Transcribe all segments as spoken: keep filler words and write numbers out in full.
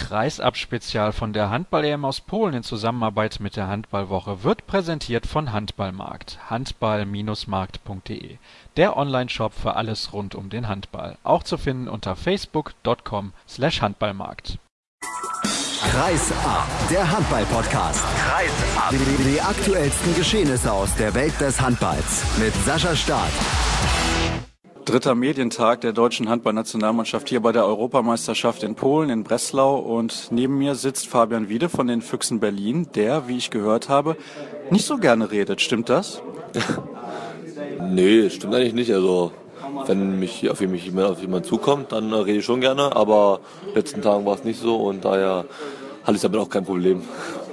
Kreisab-Spezial von der Handball-E M aus Polen in Zusammenarbeit mit der Handballwoche wird präsentiert von Handballmarkt. handball Bindestrich markt punkt de. Der Online-Shop für alles rund um den Handball. Auch zu finden unter facebook punkt com slash handballmarkt. Kreisab, der Handball-Podcast. Kreisab. Die, die aktuellsten Geschehnisse aus der Welt des Handballs mit Sascha Staat. Dritter Medientag der deutschen Handballnationalmannschaft hier bei der Europameisterschaft in Polen, in Breslau. Und neben mir sitzt Fabian Wiede von den Füchsen Berlin, der, wie ich gehört habe, nicht so gerne redet. Stimmt das? Nee, stimmt eigentlich nicht. Also wenn mich auf mich auf jemand zukommt, dann rede ich schon gerne. Aber in den letzten Tagen war es nicht so und daher hatte ich damit auch kein Problem.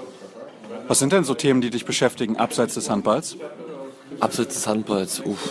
Was sind denn so Themen, die dich beschäftigen, abseits des Handballs? Abseits des Handballs, uff.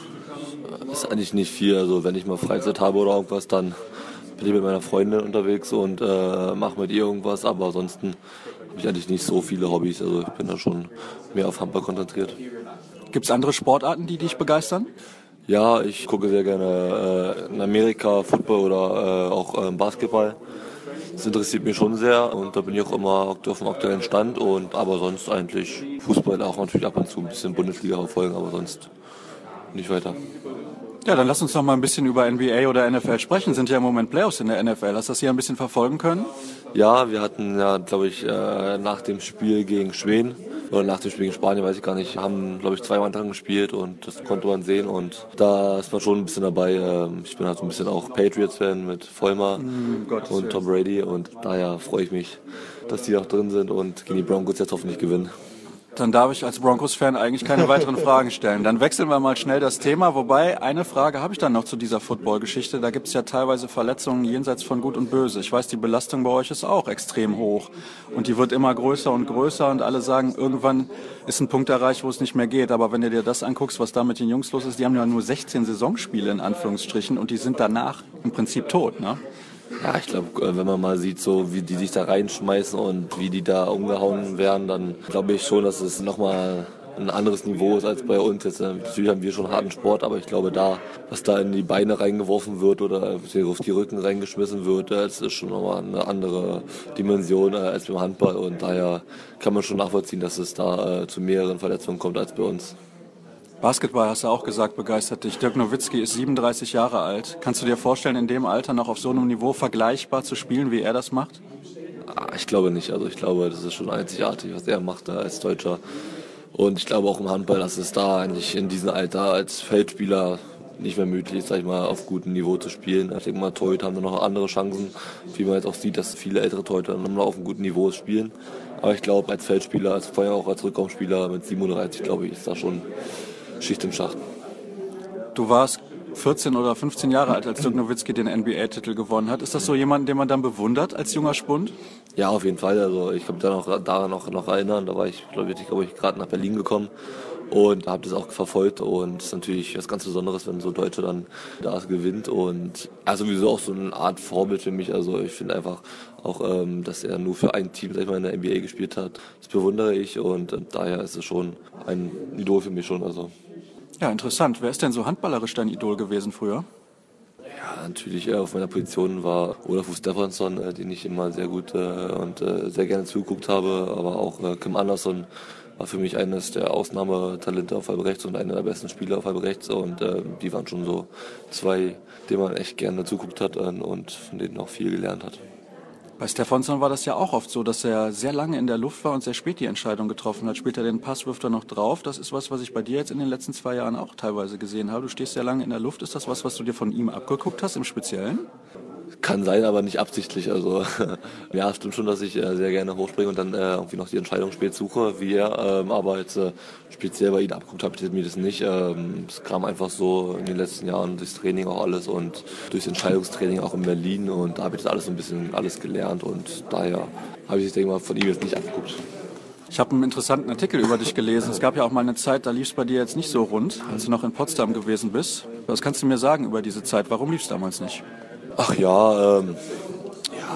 Ist eigentlich nicht viel. Also wenn ich mal Freizeit habe oder irgendwas, dann bin ich mit meiner Freundin unterwegs und äh, mache mit ihr irgendwas. Aber ansonsten habe ich eigentlich nicht so viele Hobbys. Also ich bin da schon mehr auf Handball konzentriert. Gibt es andere Sportarten, die dich begeistern? Ja, ich gucke sehr gerne äh, in Amerika Football oder äh, auch äh, Basketball. Das interessiert mich schon sehr und da bin ich auch immer auf dem aktuellen Stand. Und aber sonst eigentlich Fußball auch natürlich ab und zu ein bisschen Bundesliga verfolgen, aber sonst nicht weiter. Ja, dann lass uns noch mal ein bisschen über N B A oder N F L sprechen. Sind ja im Moment Playoffs in der N F L. Hast du das hier ein bisschen verfolgen können? Ja, wir hatten ja, glaube ich, nach dem Spiel gegen Schweden oder nach dem Spiel gegen Spanien, weiß ich gar nicht, haben, glaube ich, zweimal dran gespielt und das konnte man sehen und da ist man schon ein bisschen dabei. Ich bin halt so ein bisschen auch Patriots-Fan mit Vollmer mm, und Tom Brady und daher freue ich mich, dass die auch drin sind und gegen die Broncos jetzt hoffentlich gewinnen. Dann darf ich als Broncos-Fan eigentlich keine weiteren Fragen stellen. Dann wechseln wir mal schnell das Thema. Wobei, eine Frage habe ich dann noch zu dieser Football-Geschichte. Da gibt es ja teilweise Verletzungen jenseits von Gut und Böse. Ich weiß, die Belastung bei euch ist auch extrem hoch. Und die wird immer größer und größer. Und alle sagen, irgendwann ist ein Punkt erreicht, wo es nicht mehr geht. Aber wenn du dir das anguckst, was da mit den Jungs los ist, die haben ja nur sechzehn Saisonspiele in Anführungsstrichen. Und die sind danach im Prinzip tot, ne? Ja, ich glaube, wenn man mal sieht, so wie die sich da reinschmeißen und wie die da umgehauen werden, dann glaube ich schon, dass es nochmal ein anderes Niveau ist als bei uns. Jetzt, natürlich haben wir schon harten Sport, aber ich glaube da, was da in die Beine reingeworfen wird oder auf die Rücken reingeschmissen wird, das ist schon nochmal eine andere Dimension als beim Handball und daher kann man schon nachvollziehen, dass es da zu mehreren Verletzungen kommt als bei uns. Basketball, hast du auch gesagt, begeistert dich. Dirk Nowitzki ist siebenunddreißig Jahre alt. Kannst du dir vorstellen, in dem Alter noch auf so einem Niveau vergleichbar zu spielen, wie er das macht? Ich glaube nicht. Also ich glaube, das ist schon einzigartig, was er macht da als Deutscher. Und ich glaube auch im Handball, dass es da eigentlich in diesem Alter als Feldspieler nicht mehr möglich ist, sag ich mal, auf gutem Niveau zu spielen. Ich denke mal, Torhüter haben da noch andere Chancen, wie man jetzt auch sieht, dass viele ältere Torhüter noch auf einem guten Niveau spielen. Aber ich glaube, als Feldspieler, als vorher auch als Rückraumspieler mit siebenunddreißig, glaube ich, ist da schon Schicht im Schacht. Du warst vierzehn oder fünfzehn Jahre alt, als Dirk Nowitzki den N B A-Titel gewonnen hat. Ist das so jemand, den man dann bewundert als junger Spund? Ja, auf jeden Fall. Also ich kann mich da noch, daran noch, noch erinnern. Da war ich, glaube ich, glaube ich gerade nach Berlin gekommen und habe das auch verfolgt. Und es ist natürlich was ganz Besonderes, wenn so Deutsche dann da gewinnt. Und also sowieso auch so eine Art Vorbild für mich. Also ich finde einfach auch, ähm, dass er nur für ein Team, sag ich mal, in der N B A gespielt hat. Das bewundere ich und äh, daher ist es schon ein Idol für mich schon. Also. Ja, interessant. Wer ist denn so handballerisch dein Idol gewesen früher? Ja, natürlich äh, auf meiner Position war Olafur Stefansson, äh, den ich immer sehr gut äh, und äh, sehr gerne zugeguckt habe, aber auch äh, Kim Andersson war für mich eines der Ausnahmetalente auf halb rechts und einer der besten Spieler auf halb rechts und äh, die waren schon so zwei, denen man echt gerne zuguckt hat äh, und von denen auch viel gelernt hat. Bei Stefansson war das ja auch oft so, dass er sehr lange in der Luft war und sehr spät die Entscheidung getroffen hat. Später den Pass wirft er noch drauf. Das ist was, was ich bei dir jetzt in den letzten zwei Jahren auch teilweise gesehen habe. Du stehst sehr lange in der Luft. Ist das was, was du dir von ihm abgeguckt hast im Speziellen? Kann sein, aber nicht absichtlich. Also ja, es stimmt schon, dass ich äh, sehr gerne hochspringe und dann äh, irgendwie noch die Entscheidung spät suche, wie er. Ähm, aber jetzt äh, speziell bei ihm abgeguckt habe ich mir das nicht. Ähm, es kam einfach so in den letzten Jahren durchs Training auch alles und durchs Entscheidungstraining auch in Berlin und da habe ich das alles so ein bisschen alles gelernt und daher habe ich das, denke ich mal, von ihm jetzt nicht abgeguckt. Ich habe einen interessanten Artikel über dich gelesen. Es gab ja auch mal eine Zeit, da lief es bei dir jetzt nicht so rund, als du noch in Potsdam gewesen bist. Was kannst du mir sagen über diese Zeit? Warum lief es damals nicht? Ach ja, ähm, ja,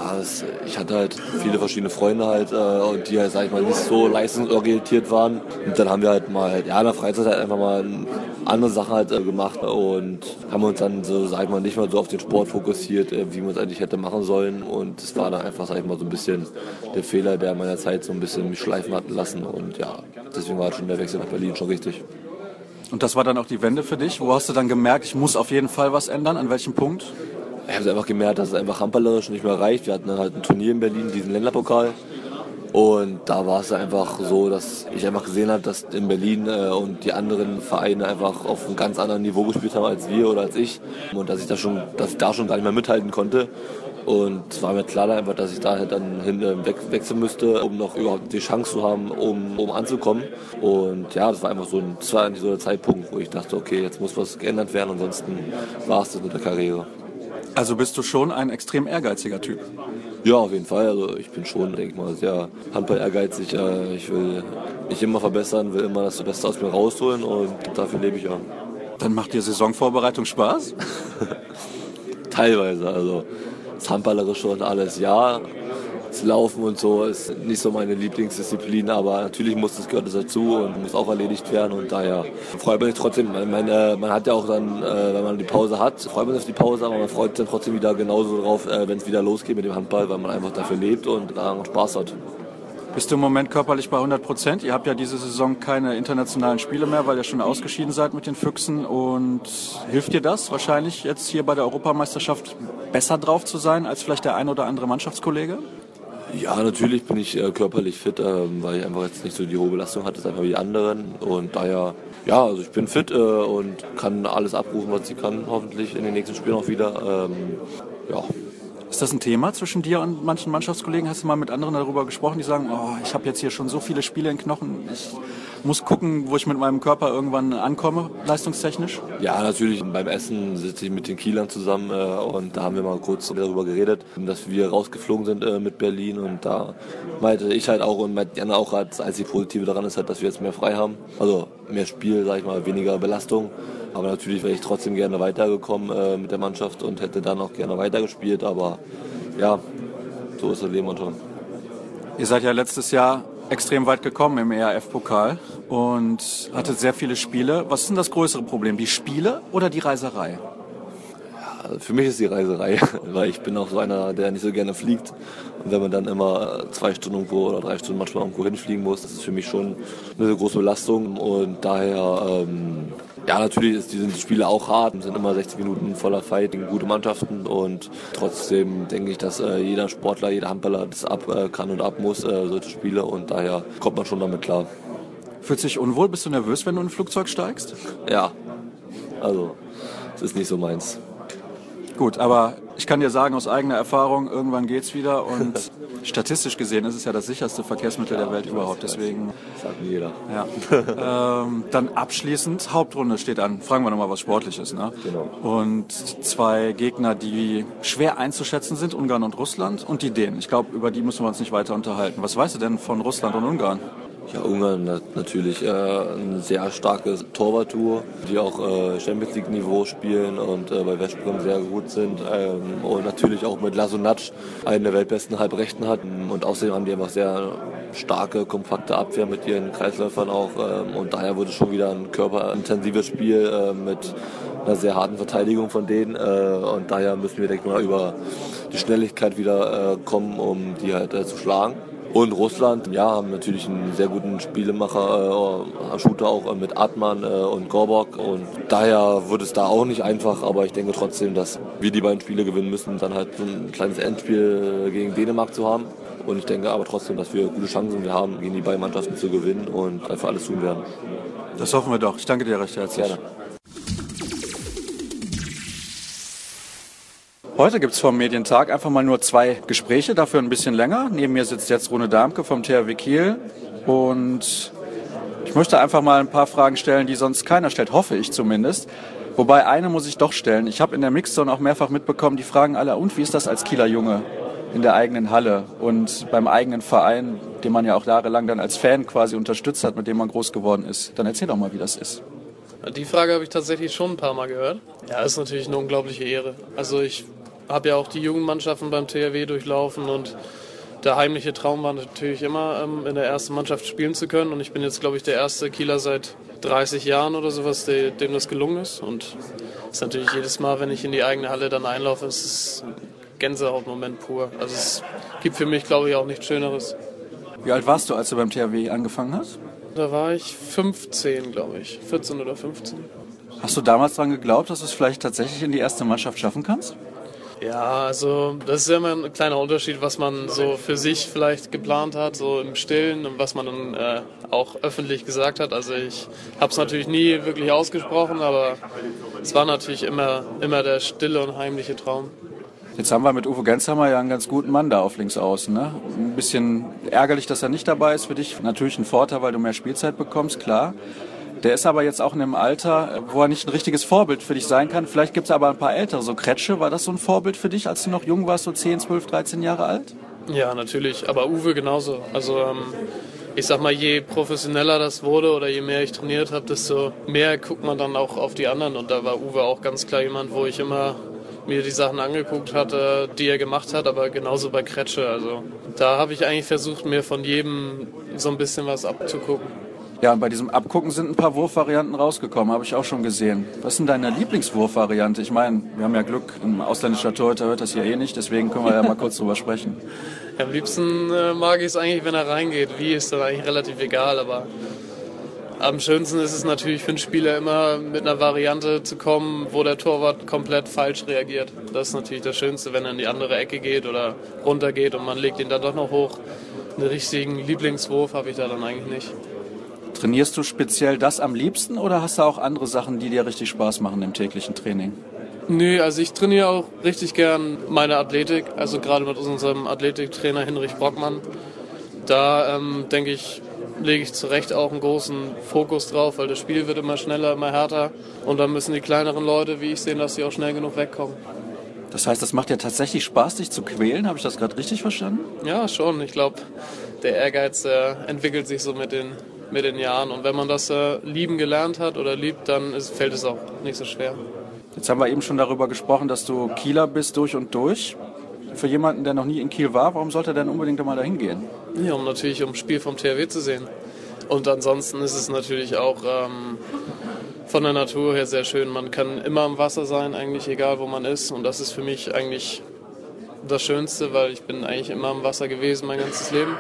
ja, das, ich hatte halt viele verschiedene Freunde halt, äh, und die halt, sag ich mal, nicht so leistungsorientiert waren. Und dann haben wir halt mal, ja, in der Freizeit halt einfach mal andere Sachen halt äh, gemacht und haben uns dann so, sag ich mal, nicht mal so auf den Sport fokussiert, äh, wie man es eigentlich hätte machen sollen. Und es war dann einfach, sag ich mal, so ein bisschen der Fehler, der in meiner Zeit so ein bisschen mich schleifen hat lassen. Und ja, deswegen war halt schon der Wechsel nach Berlin schon richtig. Und das war dann auch die Wende für dich? Wo hast du dann gemerkt, ich muss auf jeden Fall was ändern? An welchem Punkt? Ich habe einfach gemerkt, dass es einfach handballerisch nicht mehr reicht. Wir hatten dann halt ein Turnier in Berlin, diesen Länderpokal. Und da war es einfach so, dass ich einfach gesehen habe, dass in Berlin äh, und die anderen Vereine einfach auf einem ganz anderen Niveau gespielt haben als wir oder als ich. Und dass ich da schon, dass ich da schon gar nicht mehr mithalten konnte. Und es war mir klar einfach, dass ich da halt dann hin äh, weg, wechseln müsste, um noch überhaupt die Chance zu haben, um, um anzukommen. Und ja, das war einfach so ein, das war eigentlich so der Zeitpunkt, wo ich dachte, okay, jetzt muss was geändert werden, ansonsten war es das mit der Karriere. Also bist du schon ein extrem ehrgeiziger Typ? Ja, auf jeden Fall. Also ich bin schon, denke ich mal, sehr Handball ehrgeizig. Ich will mich immer verbessern, will immer das Beste aus mir rausholen und dafür lebe ich ja. Dann macht dir Saisonvorbereitung Spaß? Teilweise, also das Handballerische und alles, ja. Das Laufen und so ist nicht so meine Lieblingsdisziplin, aber natürlich muss das, gehört das dazu und muss auch erledigt werden und daher freut man sich trotzdem. Man, man, man hat ja auch dann, äh, wenn man die Pause hat, freut man sich auf die Pause, aber man freut sich dann trotzdem wieder genauso drauf, äh, wenn es wieder losgeht mit dem Handball, weil man einfach dafür lebt und daran Spaß hat. Bist du im Moment körperlich bei hundert Prozent? Ihr habt ja diese Saison keine internationalen Spiele mehr, weil ihr schon ausgeschieden seid mit den Füchsen. Und hilft dir das wahrscheinlich jetzt hier bei der Europameisterschaft besser drauf zu sein als vielleicht der ein oder andere Mannschaftskollege? Ja, natürlich bin ich äh, körperlich fit, ähm, weil ich einfach jetzt nicht so die hohe Belastung hatte, einfach wie die anderen. Und daher, ja, also ich bin fit äh, und kann alles abrufen, was ich kann, hoffentlich in den nächsten Spielen auch wieder. Ähm, ja. Ist das ein Thema zwischen dir und manchen Mannschaftskollegen? Hast du mal mit anderen darüber gesprochen, die sagen, oh, ich habe jetzt hier schon so viele Spiele in Knochen, ich muss gucken, wo ich mit meinem Körper irgendwann ankomme, leistungstechnisch? Ja, natürlich. Beim Essen sitze ich mit den Kielern zusammen äh, und da haben wir mal kurz darüber geredet, dass wir rausgeflogen sind äh, mit Berlin und da meinte ich halt auch und meinte Jan auch, das einzige Positive daran ist halt, dass wir jetzt mehr frei haben, also mehr Spiel, sag ich mal, weniger Belastung. Aber natürlich wäre ich trotzdem gerne weitergekommen äh, mit der Mannschaft und hätte dann auch gerne weitergespielt, aber ja, so ist das Leben manchmal. Ihr seid ja letztes Jahr extrem weit gekommen im E R F-Pokal und hattet sehr viele Spiele. Was ist denn das größere Problem, die Spiele oder die Reiserei? Ja, für mich ist die Reiserei, weil ich bin auch so einer, der nicht so gerne fliegt. Und wenn man dann immer zwei Stunden irgendwo oder drei Stunden manchmal irgendwo hinfliegen muss, das ist für mich schon eine große Belastung. Und daher, ähm, ja, natürlich ist, sind die Spiele auch hart. Es sind immer sechzig Minuten voller Fight gegen gute Mannschaften. Und trotzdem denke ich, dass äh, jeder Sportler, jeder Handballer das ab äh, kann und ab muss, äh, solche Spiele. Und daher kommt man schon damit klar. Fühlst du dich unwohl? Bist du nervös, wenn du in ein Flugzeug steigst? Ja, also es ist nicht so meins. Gut, aber ich kann dir sagen, aus eigener Erfahrung, irgendwann geht's wieder und statistisch gesehen ist es ja das sicherste Verkehrsmittel der Welt überhaupt, deswegen... Das sagt mir jeder. Ja. ähm, dann abschließend, Hauptrunde steht an. Fragen wir nochmal was Sportliches, ne? Genau. Und zwei Gegner, die schwer einzuschätzen sind, Ungarn und Russland und die Dänen. Ich glaube, über die müssen wir uns nicht weiter unterhalten. Was weißt du denn von Russland und Ungarn? Ja, Ungarn hat natürlich äh, ein sehr starkes Torwartduo, die auch äh, Champions League Niveau spielen und äh, bei Veszprém sehr gut sind ähm, und natürlich auch mit Lasunac einen der weltbesten Halbrechten hat und außerdem haben die einfach sehr starke, kompakte Abwehr mit ihren Kreisläufern auch ähm, und daher wurde schon wieder ein körperintensives Spiel äh, mit einer sehr harten Verteidigung von denen äh, und daher müssen wir, denke ich mal, über die Schnelligkeit wieder äh, kommen, um die halt äh, zu schlagen. Und Russland, ja, haben natürlich einen sehr guten Spielemacher, äh, Shooter auch äh, mit Atman äh, und Gorbok. Und daher wird es da auch nicht einfach, aber ich denke trotzdem, dass wir die beiden Spiele gewinnen müssen, dann halt so ein kleines Endspiel gegen Dänemark zu haben. Und ich denke aber trotzdem, dass wir gute Chancen wir haben, gegen die beiden Mannschaften zu gewinnen und einfach alles tun werden. Das hoffen wir doch. Ich danke dir recht herzlich. Gerne. Heute gibt es vom Medientag einfach mal nur zwei Gespräche, dafür ein bisschen länger. Neben mir sitzt jetzt Rune Darmke vom T H W Kiel und ich möchte einfach mal ein paar Fragen stellen, die sonst keiner stellt, hoffe ich zumindest. Wobei eine muss ich doch stellen. Ich habe in der Mixzone auch mehrfach mitbekommen, die fragen alle, und wie ist das als Kieler Junge in der eigenen Halle und beim eigenen Verein, den man ja auch jahrelang dann als Fan quasi unterstützt hat, mit dem man groß geworden ist. Dann erzähl doch mal, wie das ist. Die Frage habe ich tatsächlich schon ein paar Mal gehört. Ja, ist natürlich eine unglaubliche Ehre. Also ich habe ja auch die Jugendmannschaften beim T H W durchlaufen und der heimliche Traum war natürlich immer, ähm, in der ersten Mannschaft spielen zu können. Und ich bin jetzt, glaube ich, der erste Kieler seit dreißig Jahren oder sowas, der, dem das gelungen ist. Und es ist natürlich jedes Mal, wenn ich in die eigene Halle dann einlaufe, es ist ein Gänsehautmoment pur. Also es gibt für mich, glaube ich, auch nichts Schöneres. Wie alt warst du, als du beim T H W angefangen hast? Da war ich fünfzehn, glaube ich. vierzehn oder fünfzehn. Hast du damals daran geglaubt, dass du es vielleicht tatsächlich in die erste Mannschaft schaffen kannst? Ja, also das ist ja immer ein kleiner Unterschied, was man so für sich vielleicht geplant hat, so im Stillen und was man dann äh, auch öffentlich gesagt hat. Also ich habe es natürlich nie wirklich ausgesprochen, aber es war natürlich immer, immer der stille und heimliche Traum. Jetzt haben wir mit Uwe Gensheimer ja einen ganz guten Mann da auf links außen. Ne? Ein bisschen ärgerlich, dass er nicht dabei ist für dich. Natürlich ein Vorteil, weil du mehr Spielzeit bekommst, klar. Der ist aber jetzt auch in einem Alter, wo er nicht ein richtiges Vorbild für dich sein kann. Vielleicht gibt es aber ein paar Ältere. So Kretsche, war das so ein Vorbild für dich, als du noch jung warst, so zehn, zwölf, dreizehn Jahre alt? Ja, natürlich. Aber Uwe genauso. Also ähm, ich sag mal, je professioneller das wurde oder je mehr ich trainiert habe, desto mehr guckt man dann auch auf die anderen. Und da war Uwe auch ganz klar jemand, wo ich immer mir die Sachen angeguckt hatte, die er gemacht hat, aber genauso bei Kretsche. Also da habe ich eigentlich versucht, mir von jedem so ein bisschen was abzugucken. Ja, und bei diesem Abgucken sind ein paar Wurfvarianten rausgekommen, habe ich auch schon gesehen. Was ist denn deine Lieblingswurfvariante? Ich meine, wir haben ja Glück, ein ausländischer Torhüter hört das hier eh nicht, deswegen können wir ja mal kurz drüber sprechen. Ja, am liebsten äh, mag ich es eigentlich, wenn er reingeht. Wie ist dann eigentlich relativ egal, aber am schönsten ist es natürlich für einen Spieler immer mit einer Variante zu kommen, wo der Torwart komplett falsch reagiert. Das ist natürlich das Schönste, wenn er in die andere Ecke geht oder runter geht und man legt ihn dann doch noch hoch. Einen richtigen Lieblingswurf habe ich da dann eigentlich nicht. Trainierst du speziell das am liebsten oder hast du auch andere Sachen, die dir richtig Spaß machen im täglichen Training? Nö, also ich trainiere auch richtig gern meine Athletik, also gerade mit unserem Athletiktrainer Hinrich Brockmann. Da ähm, denke ich, lege ich zu Recht auch einen großen Fokus drauf, weil das Spiel wird immer schneller, immer härter und dann müssen die kleineren Leute, wie ich, sehen, dass sie auch schnell genug wegkommen. Das heißt, das macht dir tatsächlich Spaß, dich zu quälen? Habe ich das gerade richtig verstanden? Ja, schon. Ich glaube, der Ehrgeiz äh, entwickelt sich so mit den mit den Jahren. Und wenn man das äh, lieben gelernt hat oder liebt, dann ist, fällt es auch nicht so schwer. Jetzt haben wir eben schon darüber gesprochen, dass du Kieler bist durch und durch. Für jemanden, der noch nie in Kiel war, warum sollte er denn unbedingt einmal dahin gehen? Ja, um natürlich um das Spiel vom T H W zu sehen. Und ansonsten ist es natürlich auch ähm, von der Natur her sehr schön. Man kann immer im Wasser sein, eigentlich egal wo man ist. Und das ist für mich eigentlich das Schönste, weil ich bin eigentlich immer im Wasser gewesen mein ganzes Leben.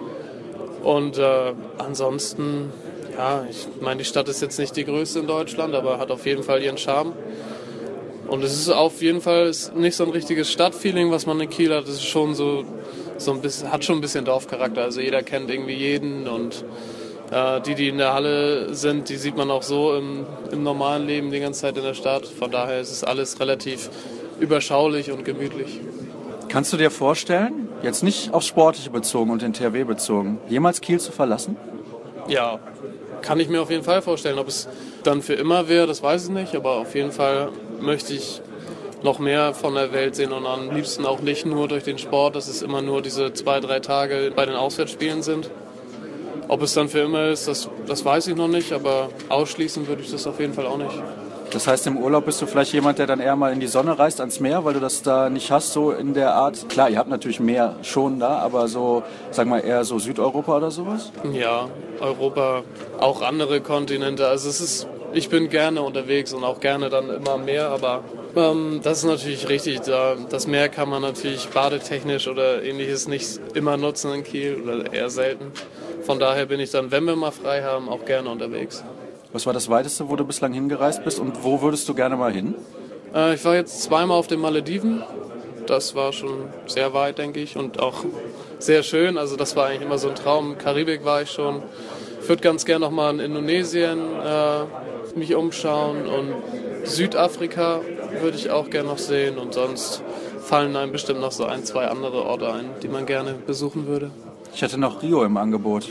Und äh, ansonsten, ja, ich meine, die Stadt ist jetzt nicht die größte in Deutschland, aber hat auf jeden Fall ihren Charme. Und es ist auf jeden Fall ist nicht so ein richtiges Stadtfeeling, was man in Kiel hat. Es ist schon so, so ein bisschen, hat schon ein bisschen Dorfcharakter. Also jeder kennt irgendwie jeden und äh, die, die in der Halle sind, die sieht man auch so im, im normalen Leben die ganze Zeit in der Stadt. Von daher ist es alles relativ überschaulich und gemütlich. Kannst du dir vorstellen, jetzt nicht aufs Sportliche bezogen und den T H W bezogen, jemals Kiel zu verlassen? Ja, kann ich mir auf jeden Fall vorstellen. Ob es dann für immer wäre, das weiß ich nicht. Aber auf jeden Fall möchte ich noch mehr von der Welt sehen und am liebsten auch nicht nur durch den Sport, dass es immer nur diese zwei, drei Tage bei den Auswärtsspielen sind. Ob es dann für immer ist, das, das weiß ich noch nicht. Aber ausschließen würde ich das auf jeden Fall auch nicht. Das heißt, im Urlaub bist du vielleicht jemand, der dann eher mal in die Sonne reist, ans Meer, weil du das da nicht hast, so in der Art. Klar, ihr habt natürlich Meer schon da, aber so, sag mal, eher so Südeuropa oder sowas? Ja, Europa, auch andere Kontinente. Also es ist, ich bin gerne unterwegs und auch gerne dann immer am Meer, aber ähm, das ist natürlich richtig. Da, das Meer kann man natürlich badetechnisch oder ähnliches nicht immer nutzen in Kiel oder eher selten. Von daher bin ich dann, wenn wir mal frei haben, auch gerne unterwegs. Was war das Weiteste, wo du bislang hingereist bist und wo würdest du gerne mal hin? Äh, ich war jetzt zweimal auf den Malediven. Das war schon sehr weit, denke ich, und auch sehr schön. Also das war eigentlich immer so ein Traum. Karibik war ich schon. Ich würde ganz gerne noch mal in Indonesien äh, mich umschauen und Südafrika würde ich auch gerne noch sehen. Und sonst fallen einem bestimmt noch so ein, zwei andere Orte ein, die man gerne besuchen würde. Ich hätte noch Rio im Angebot.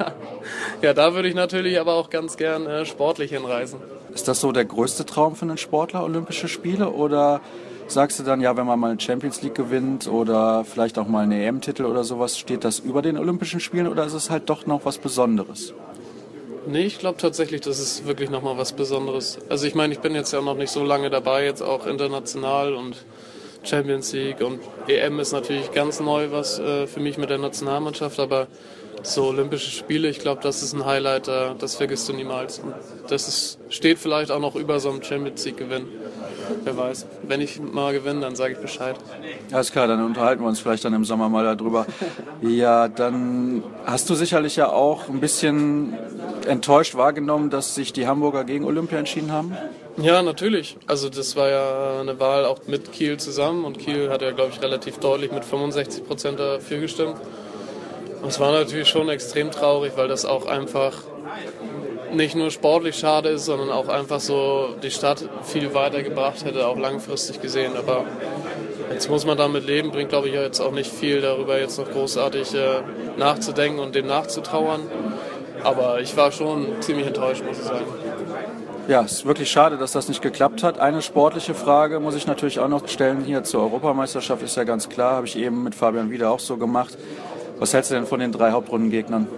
Ja, da würde ich natürlich aber auch ganz gern äh, sportlich hinreisen. Ist das so der größte Traum für einen Sportler, Olympische Spiele? Oder sagst du dann, ja, wenn man mal eine Champions League gewinnt oder vielleicht auch mal einen E M-Titel oder sowas, steht das über den Olympischen Spielen oder ist es halt doch noch was Besonderes? Nee, ich glaube tatsächlich, das ist wirklich nochmal was Besonderes. Also ich meine, ich bin jetzt ja noch nicht so lange dabei, jetzt auch international und Champions League und E M ist natürlich ganz neu, was äh, für mich mit der Nationalmannschaft, aber so Olympische Spiele, ich glaube, das ist ein Highlight, äh, das vergisst du niemals. Und das ist, steht vielleicht auch noch über so einem Champions League Gewinn. Wer weiß. Wenn ich mal gewinne, dann sage ich Bescheid. Alles klar, dann unterhalten wir uns vielleicht dann im Sommer mal darüber. Ja, dann hast du sicherlich ja auch ein bisschen enttäuscht wahrgenommen, dass sich die Hamburger gegen Olympia entschieden haben? Ja, natürlich. Also das war ja eine Wahl auch mit Kiel zusammen und Kiel hat ja, glaube ich, relativ deutlich mit fünfundsechzig Prozent dafür gestimmt. Und es war natürlich schon extrem traurig, weil das auch einfach nicht nur sportlich schade ist, sondern auch einfach so die Stadt viel weitergebracht hätte, auch langfristig gesehen. Aber jetzt muss man damit leben, bringt, glaube ich, jetzt auch nicht viel darüber, jetzt noch großartig äh, nachzudenken und dem nachzutrauern. Aber ich war schon ziemlich enttäuscht, muss ich sagen. Ja, es ist wirklich schade, dass das nicht geklappt hat. Eine sportliche Frage muss ich natürlich auch noch stellen. Hier zur Europameisterschaft ist ja ganz klar, habe ich eben mit Fabian Wieder auch so gemacht. Was hältst du denn von den drei Hauptrundengegnern?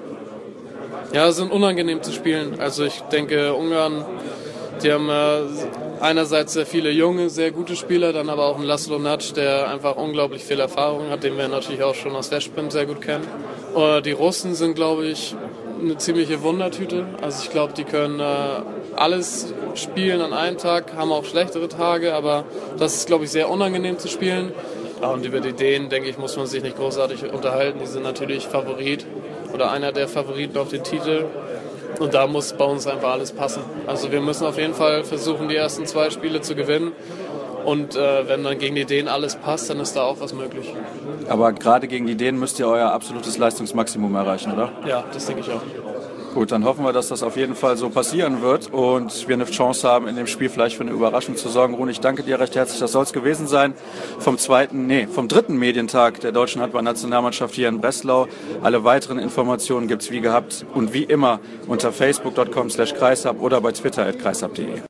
Ja, sind unangenehm zu spielen. Also ich denke, Ungarn, die haben äh, einerseits sehr viele junge, sehr gute Spieler, dann aber auch einen Laszlo Natsch, der einfach unglaublich viel Erfahrung hat, den wir natürlich auch schon aus Veszprém sehr gut kennen. Und die Russen sind, glaube ich, eine ziemliche Wundertüte. Also ich glaube, die können äh, alles spielen an einem Tag, haben auch schlechtere Tage, aber das ist, glaube ich, sehr unangenehm zu spielen. Ja, und über die Dänen, denke ich, muss man sich nicht großartig unterhalten. Die sind natürlich Favorit oder einer der Favoriten auf den Titel. Und da muss bei uns einfach alles passen. Also wir müssen auf jeden Fall versuchen, die ersten zwei Spiele zu gewinnen. Und äh, wenn dann gegen die Dänen alles passt, dann ist da auch was möglich. Aber gerade gegen die Dänen müsst ihr euer absolutes Leistungsmaximum erreichen, oder? Ja, das denke ich auch. Gut, dann hoffen wir, dass das auf jeden Fall so passieren wird und wir eine Chance haben, in dem Spiel vielleicht für eine Überraschung zu sorgen. Rune, ich danke dir recht herzlich. Das soll es gewesen sein vom zweiten, nee, vom dritten Medientag der deutschen Handball-Nationalmannschaft hier in Breslau. Alle weiteren Informationen gibt's wie gehabt und wie immer unter facebook punkt com slash kreishab oder bei Twitter at kreishab punkt de.